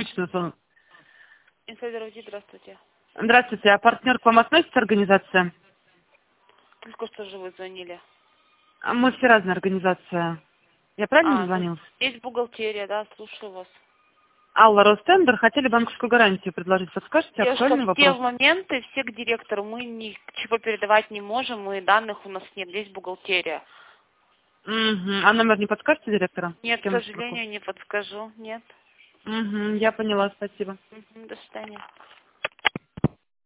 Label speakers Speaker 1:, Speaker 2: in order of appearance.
Speaker 1: обычную звонок.
Speaker 2: Инсайдер УТИ, здравствуйте.
Speaker 1: Здравствуйте, а партнер к вам относится организация?
Speaker 2: Только что же вы звонили.
Speaker 1: Мы все разные организация. Я правильно
Speaker 2: Ну,
Speaker 1: дозвонилась?
Speaker 2: есть бухгалтерия, да, слушаю вас.
Speaker 1: Алла Ростендер, хотели банковскую гарантию предложить. Подскажете,
Speaker 2: Девушка,
Speaker 1: актуальный
Speaker 2: в те
Speaker 1: вопрос?
Speaker 2: моменты все к директору мы ничего передавать не можем, и данных у нас нет, есть бухгалтерия.
Speaker 1: Угу. А номер не подскажете директора?
Speaker 2: Нет,
Speaker 1: С
Speaker 2: к
Speaker 1: кем я
Speaker 2: сожалению, не подскажу, нет.
Speaker 1: Угу, я поняла, спасибо.
Speaker 2: До свидания.